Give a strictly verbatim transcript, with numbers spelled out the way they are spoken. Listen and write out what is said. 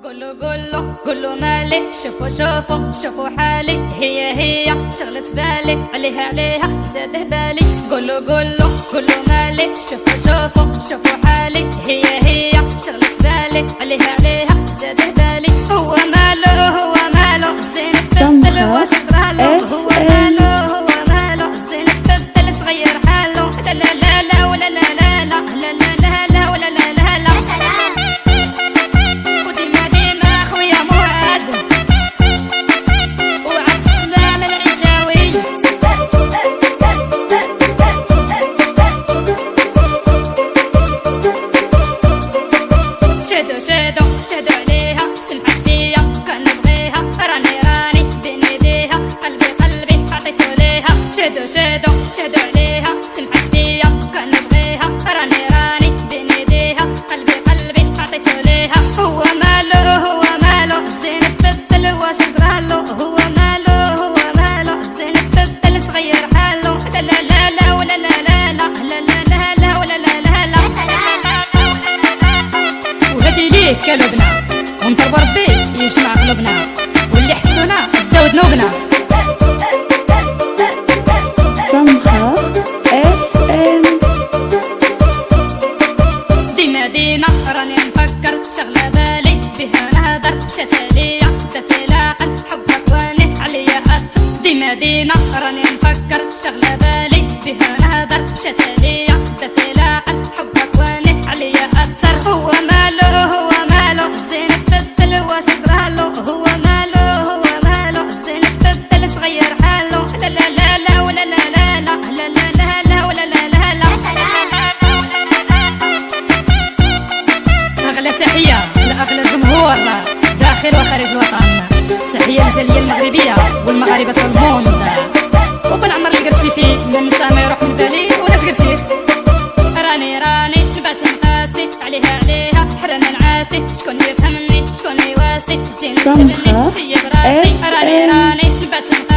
قولو قولو قولو مالي، شوفو شوفو شوفو حالي، هي هي شغلة بالي، عليها عليها زاده بالي. قولو قولو قولو مالي، شوفو شوفو شوفو حالي، هي هي شغلة بالي، عليها عليها زاده بالي. هو مالو هو مالو زين تبدل واش طرالو، هو مالو هو مالو زين تبدل تغير حالو. لا لا لا لا ولا لا لا لا لا لا لا لا ولا لا لا لا. شادو شادو عليها سمحت فيا كان نبغيها، راني راني بين يديها، قلبي قلبي عطيتو ليها. شادو شادو شادو عليها سمحت فيا كان نبغيها، راني راني بين يديها، قلبي قلبي عطيتو ليها. هو مالو هو مالو زين تبدل واش طرالو، هو مالو هو مالو زين تبدل تغير حالو. لا لا لا لا ولا لا لا لا لا لا لا لا ولا لا لا لا. وهادي ليك كلبنا ونضرب ربي يجمع قلوبنا، واللي حسدونا بداو ذنوبنا. سمحة اف ام. ديما ديما راني نفكر شغلة بالي بها نهضر، مشات عليا بدات تلاقن حبك واني عليا أثر. ديما ديما راني نفكر شغلة بالي بها نهضر، مشات عليا بدات تلاقن حبك واني عليا أثر. هو مالو هو مالو زين تبدل واش طرالو، هو مالو هو مالو زين تبدل تغير حالو. لا لا لا لا ولا لا لا لا لا لا لا لا ولا لا لا لا. أغلى تحية لأغلى جمهور داخل وخارج الوطن، تحية للجالية المغربية والمغاربة في الموند، وبنعمر القرسيفي ما ننسى ما يروح من بالي وناس قرسيف. راني راني نبات نقاسي عليها عليها حرام نعاسي، شكون يفهمني شكون يواسي زين تبني شي براسي. راني راني نبات